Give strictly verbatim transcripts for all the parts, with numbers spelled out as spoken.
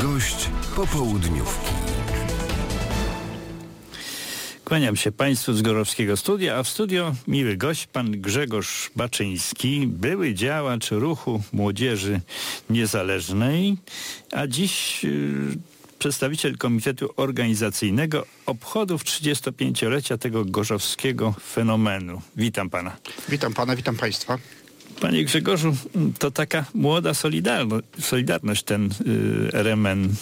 Gość popołudniówki. Kłaniam się Państwu z Gorowskiego Studia, a w studio miły gość, pan Grzegorz Baczyński, były działacz ruchu Młodzieży Niezależnej, a dziś yy, przedstawiciel Komitetu Organizacyjnego obchodów trzydziestopięciolecia tego gorzowskiego fenomenu. Witam pana. Witam pana, witam państwa. Panie Grzegorzu, to taka młoda solidarność, solidarność ten yy, R M N.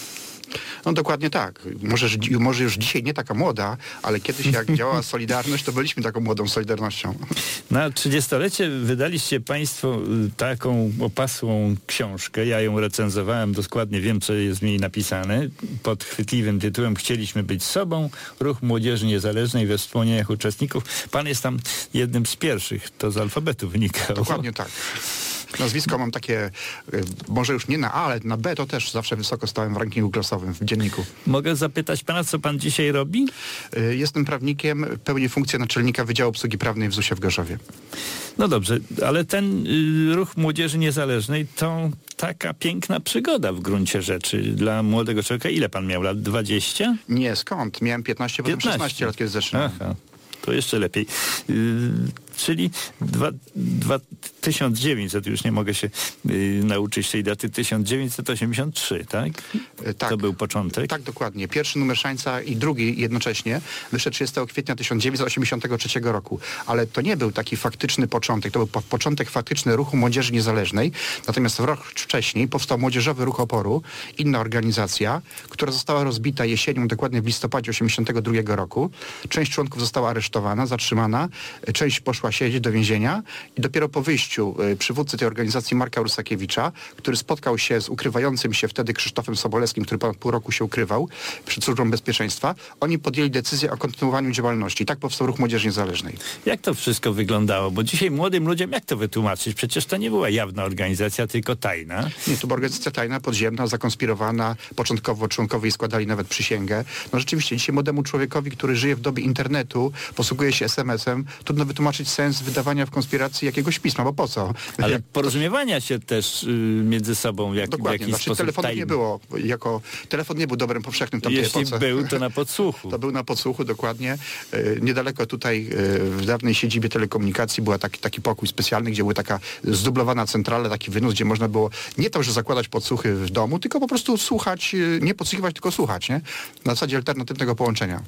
No dokładnie tak. Może, może już dzisiaj nie taka młoda, ale kiedyś jak działała Solidarność, to byliśmy taką młodą Solidarnością. Na trzydziestolecie wydaliście państwo taką opasłą książkę. Ja ją recenzowałem, dokładnie wiem, co jest w niej napisane. Pod chwytliwym tytułem Chcieliśmy być sobą. Ruch Młodzieży Niezależnej we wspomnieniach uczestników. Pan jest tam jednym z pierwszych. To z alfabetu wynikało. Dokładnie tak. Nazwisko mam takie, może już nie na A, ale na B to też zawsze wysoko stałem w rankingu klasowym w dzienniku. Mogę zapytać pana, co pan dzisiaj robi? Jestem prawnikiem, pełnię funkcję naczelnika Wydziału Obsługi Prawnej w zusie w Gorzowie. No dobrze, ale ten y, ruch Młodzieży Niezależnej to taka piękna przygoda w gruncie rzeczy dla młodego człowieka. Ile pan miał lat? dwadzieścia? Nie, skąd? Miałem piętnaście, potem szesnaście lat, kiedy zaczynałem. Aha. To jeszcze lepiej. Yy, czyli dwa, dwa, tysiąc dziewięćset, już nie mogę się yy, nauczyć tej daty, tysiąc dziewięćset osiemdziesiąt trzy, tak? Yy, tak? To był początek? Tak, dokładnie. Pierwszy numer Szańca i drugi jednocześnie wyszedł trzydziestego kwietnia tysiąc dziewięćset osiemdziesiątego trzeciego roku. Ale to nie był taki faktyczny początek, to był po, początek faktyczny ruchu Młodzieży Niezależnej. Natomiast w rok wcześniej powstał Młodzieżowy Ruch Oporu, inna organizacja, która została rozbita jesienią, dokładnie w listopadzie osiemdziesiątego drugiego roku. Część członków została aresztowana, zatrzymana, część poszła siedzieć do więzienia i dopiero po wyjściu y, przywódcy tej organizacji Marka Rusakiewicza, który spotkał się z ukrywającym się wtedy Krzysztofem Sobolewskim, który ponad pół roku się ukrywał przed Służbą Bezpieczeństwa, oni podjęli decyzję o kontynuowaniu działalności. I tak powstał Ruch Młodzieży Niezależnej. Jak to wszystko wyglądało? Bo dzisiaj młodym ludziom jak to wytłumaczyć? Przecież to nie była jawna organizacja, tylko tajna. Nie, to była organizacja tajna, podziemna, zakonspirowana. Początkowo członkowie składali nawet przysięgę. No rzeczywiście, dzisiaj młodemu człowiekowi, który żyje w dobie internetu, posługuje się es em esem, trudno wytłumaczyć sens wydawania w konspiracji jakiegoś pisma, bo po co? Ale Jak... porozumiewania się też y, między sobą jak, w jakiś znaczy, sposób telefonu tajny. nie było. Jako, telefon nie był dobrem powszechnym w tamtej Jeśli epoce. był, to na podsłuchu. To był na podsłuchu, dokładnie. Yy, niedaleko tutaj yy, w dawnej siedzibie telekomunikacji była taki, taki pokój specjalny, gdzie była taka zdublowana centrala, taki wynos, gdzie można było nie to, że zakładać podsłuchy w domu, tylko po prostu słuchać, yy, nie podsłuchiwać, tylko słuchać, nie? Na zasadzie alternatywnego połączenia.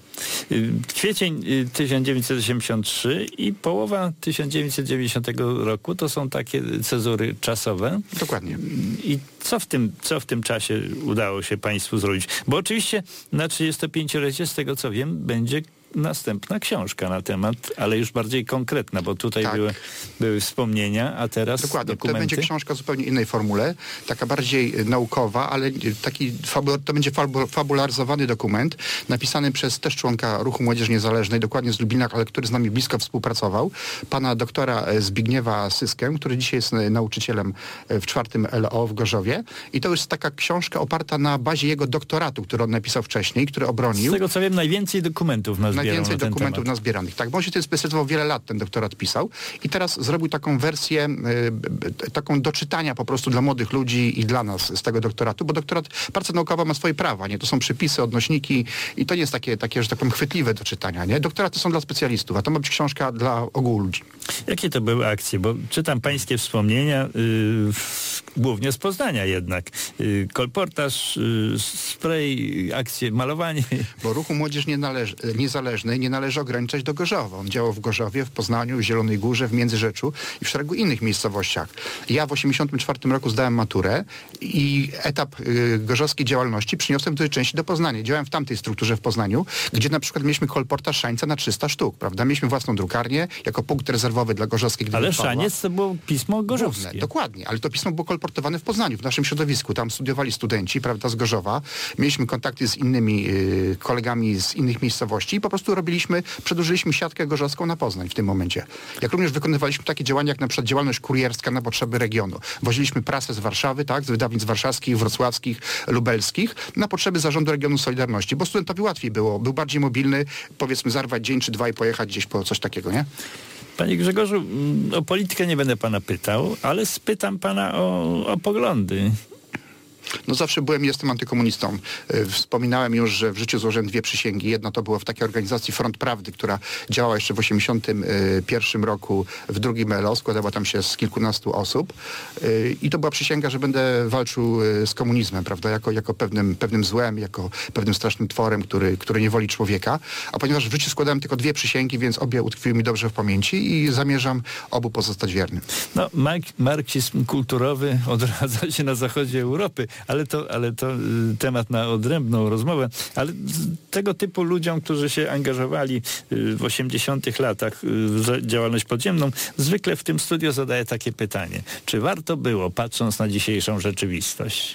Kwiecień tysiąc dziewięćset osiemdziesiąt trzy i połowa tysiąc dziewięćset dziewięćdziesiątego roku to są takie cezury czasowe. Dokładnie. I co w tym, co w tym czasie udało się państwu zrobić? Bo oczywiście na trzydziestopięciolecie, z tego co wiem, będzie następna książka na temat, ale już bardziej konkretna, bo tutaj tak. były, były wspomnienia, a teraz dokładnie. dokumenty. To będzie książka w zupełnie innej formule, taka bardziej naukowa, ale taki fabu- to będzie fabu- fabularyzowany dokument, napisany przez też członka Ruchu Młodzieży Niezależnej, dokładnie z Lublina, ale który z nami blisko współpracował, pana doktora Zbigniewa Syskę, który dzisiaj jest nauczycielem w czwartym L O w Gorzowie. I to jest taka książka oparta na bazie jego doktoratu, który on napisał wcześniej, który obronił. Z tego co wiem, najwięcej dokumentów na Najwięcej na dokumentów nazbieranych. Tak, bo on się tym specjalizował wiele lat, ten doktorat pisał i teraz zrobił taką wersję, y, taką do czytania po prostu dla młodych ludzi i dla nas z tego doktoratu, bo doktorat, praca naukowa ma swoje prawa, nie? To są przypisy, odnośniki i to nie jest takie, takie że tak powiem, chwytliwe do czytania, nie? Doktoraty są dla specjalistów, a to ma być książka dla ogółu ludzi. Jakie to były akcje? Bo czytam pańskie wspomnienia, yy, głównie z Poznania jednak. Yy, kolportaż, yy, spray, akcje, malowanie. Bo Ruchu Młodzież nie należy, Niezależnej nie należy ograniczać do Gorzowa. On działał w Gorzowie, w Poznaniu, w Zielonej Górze, w Międzyrzeczu i w szeregu innych miejscowościach. Ja w osiemdziesiątym czwartym roku zdałem maturę i etap y, gorzowskiej działalności przyniosłem do tej części do Poznania. Działałem w tamtej strukturze w Poznaniu, gdzie na przykład mieliśmy kolportaż Szańca na trzysta sztuk, prawda? Mieliśmy własną drukarnię jako punkt rezerwowy dla gorzowskiej. Ale Szaniec to było pismo gorzowskie. Główne, dokładnie, ale to pismo było kolportowane w Poznaniu, w naszym środowisku. Tam studiowali studenci, prawda, z Gorzowa. Mieliśmy kontakty z innymi y, kolegami z innych miejscowości i po prostu robiliśmy, przedłużyliśmy siatkę gorzowską na Poznań w tym momencie. Jak również wykonywaliśmy takie działania, jak na przykład działalność kurierska na potrzeby regionu. Woziliśmy prasę z Warszawy, tak, z wydawnictw warszawskich, wrocławskich, lubelskich, na potrzeby Zarządu Regionu Solidarności, bo studentowi łatwiej było, był bardziej mobilny, powiedzmy zarwać dzień czy dwa i pojechać gdzieś po coś takiego, nie? Panie Grzegorzu, o politykę nie będę pana pytał, ale spytam pana o, o poglądy. No zawsze byłem i jestem antykomunistą. Y, Wspominałem już, że w życiu złożyłem dwie przysięgi. Jedna to było w takiej organizacji Front Prawdy, która działała jeszcze w osiemdziesiątym pierwszym roku w drugim L O. Składała tam się z kilkunastu osób. Y, I to była przysięga, że będę walczył y, z komunizmem, prawda? Jako, jako pewnym, pewnym złem, jako pewnym strasznym tworem, który, który nie woli człowieka. A ponieważ w życiu składałem tylko dwie przysięgi, więc obie utkwiły mi dobrze w pamięci i zamierzam obu pozostać wiernym. No, mark marksizm kulturowy odradza się na zachodzie Europy, ale to, ale to y, temat na odrębną rozmowę. Ale tego typu ludziom, którzy się angażowali y, w osiemdziesiątych latach y, w działalność podziemną, zwykle w tym studiu zadaję takie pytanie. Czy warto było, patrząc na dzisiejszą rzeczywistość?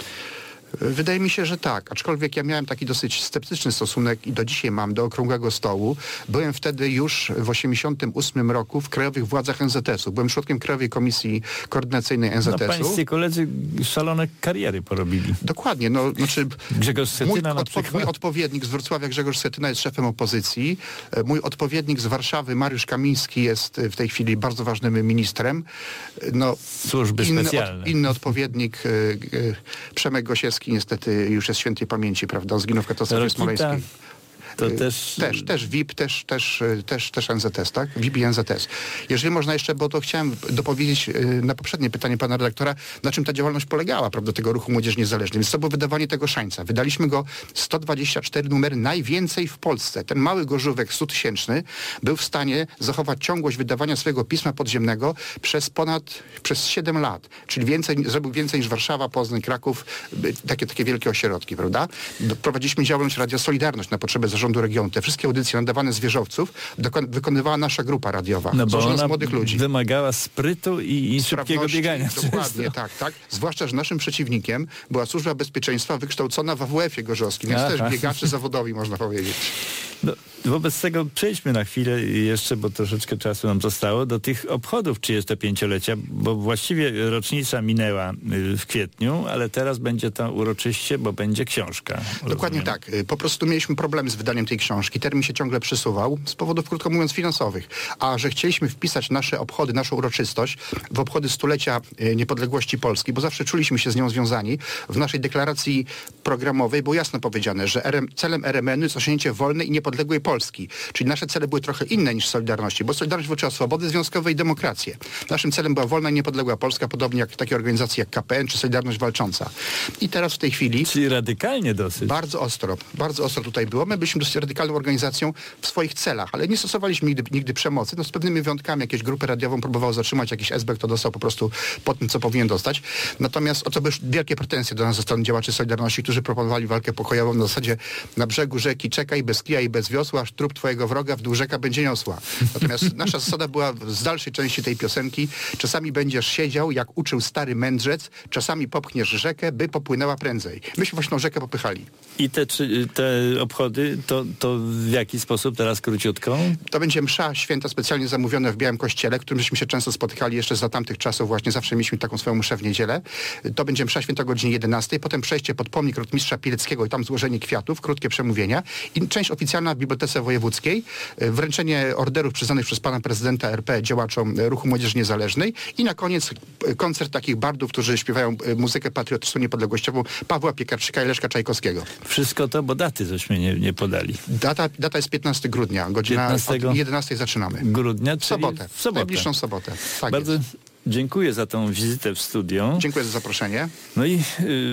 Wydaje mi się, że tak, aczkolwiek ja miałem taki dosyć sceptyczny stosunek i do dzisiaj mam do Okrągłego Stołu. Byłem wtedy już w osiemdziesiątym ósmym roku w krajowych władzach N Z S u. Byłem członkiem Krajowej Komisji Koordynacyjnej N Z S u. No, pańscy koledzy szalone kariery porobili. Dokładnie, no znaczy Grzegorz Schetyna mój, na odpo przykład. mój odpowiednik z Wrocławia, Grzegorz Schetyna, jest szefem opozycji. Mój odpowiednik z Warszawy, Mariusz Kamiński, jest w tej chwili bardzo ważnym ministrem. No, Służby inny, specjalne. Od, inny odpowiednik, y, y, Przemek Gosiewski, niestety już jest świętej pamięci, prawda? Zginął w katastrofie Rokita. smoleńskiej. To też... Też, też V I P, też, też, też, też N Z S, tak? V I P i N Z S. Jeżeli można jeszcze, bo to chciałem dopowiedzieć na poprzednie pytanie pana redaktora, na czym ta działalność polegała, prawda, tego ruchu Młodzieży Niezależnej. Więc to było wydawanie tego szańca. Wydaliśmy go sto dwadzieścia cztery numery, najwięcej w Polsce. Ten mały gorzówek stutysięczny był w stanie zachować ciągłość wydawania swojego pisma podziemnego przez ponad, przez siedem lat. Czyli więcej, zrobił więcej niż Warszawa, Poznań, Kraków, takie, takie wielkie ośrodki, prawda? Prowadziliśmy działalność Radia Solidarność na potrzeby zarządu regionu. Te wszystkie audycje nadawane z wieżowców wykonywała nasza grupa radiowa. No bo ona z młodych ludzi. wymagała sprytu i, i szybkiego biegania. Dokładnie, tak, tak. Zwłaszcza, że naszym przeciwnikiem była Służba Bezpieczeństwa wykształcona w A W F-ie gorzowskim, więc Aha. też biegacze zawodowi, można powiedzieć. No, wobec tego przejdźmy na chwilę jeszcze, bo troszeczkę czasu nam zostało, do tych obchodów trzydziestopięciolecia, bo właściwie rocznica minęła w kwietniu, ale teraz będzie to uroczyście, bo będzie książka. Dokładnie rozumiem. tak. Po prostu mieliśmy problemy z wydaniem tej książki. Termin się ciągle przesuwał z powodów, krótko mówiąc, finansowych. A że chcieliśmy wpisać nasze obchody, naszą uroczystość w obchody stulecia niepodległości Polski, bo zawsze czuliśmy się z nią związani, w naszej deklaracji programowej było jasno powiedziane, że R M, celem R M N u jest osiągnięcie wolnej i niepodległej Polski. Czyli nasze cele były trochę inne niż Solidarności, bo Solidarność walczyła o swobody związkowe i demokrację. Naszym celem była wolna i niepodległa Polska, podobnie jak takie organizacje jak K P N czy Solidarność Walcząca. I teraz w tej chwili... Czyli radykalnie dosyć. Bardzo ostro, bardzo ostro tutaj było. My byliśmy dosyć radykalną organizacją w swoich celach, ale nie stosowaliśmy nigdy, nigdy przemocy. No z pewnymi wyjątkami jakieś grupę radiową próbowało zatrzymać, jakiś S B K to dostał po prostu po tym, co powinien dostać. Natomiast o to były wielkie pretensje do nas ze strony działaczy Solidarności, którzy proponowali walkę pokojową na zasadzie na brzegu rzeki czekaj bez kija i bez wiosła, aż trup twojego wroga w dół rzeka będzie niosła. Natomiast nasza zasada była z dalszej części tej piosenki. Czasami będziesz siedział, jak uczył stary mędrzec, czasami popchniesz rzekę, by popłynęła prędzej. Myśmy właśnie tą rzekę popychali. I te, czy, te obchody, to, to w jaki sposób teraz króciutko? To będzie msza święta specjalnie zamówiona w Białym Kościele, w którym żeśmy się często spotykali jeszcze za tamtych czasów, właśnie zawsze mieliśmy taką swoją mszę w niedzielę. To będzie msza święta o godzinie jedenastej, potem przejście pod pomnik rotmistrza Pileckiego i tam złożenie kwiatów, krótkie przemówienia i część oficjalna w Bibliotece Wojewódzkiej, wręczenie orderów przyznanych przez pana prezydenta R P działaczom Ruchu Młodzieży Niezależnej i na koniec koncert takich bardów, którzy śpiewają muzykę patriotyczną niepodległościową, Pawła Piekarczyka i Leszka Czajkowskiego. Wszystko to, bo daty żeśmy nie, nie podali. Data, data jest piętnastego grudnia, godzina piętnastego od jedenastej zaczynamy. Grudnia, W czyli sobotę. w sobotę. Najbliższą sobotę. Tak Bardzo jest. dziękuję za tą wizytę w studio. Dziękuję za zaproszenie. No i y,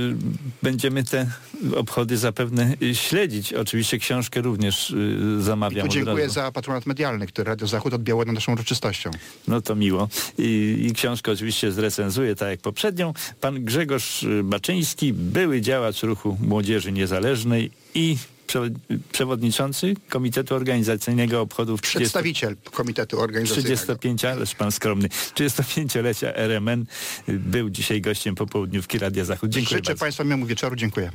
będziemy te obchody zapewne y, śledzić. Oczywiście książkę również y, zamawiam I tu dziękuję od razu. za patronat medialny, który Radio Zachód odbiało nad naszą uroczystością. No to miło. I, I książkę oczywiście zrecenzuję, tak jak poprzednią. Pan Grzegorz Baczyński, były działacz Ruchu Młodzieży Niezależnej i przewodniczący Komitetu Organizacyjnego Obchodów Przedstawiciel Komitetu Organizacyjnego. trzydziestopięcio, ależ pan skromny, trzydziestopięciolecia R M N był dzisiaj gościem popołudniówki Radia Zachód. Dziękuję Życzę bardzo. Państwu miłego wieczoru. Dziękuję.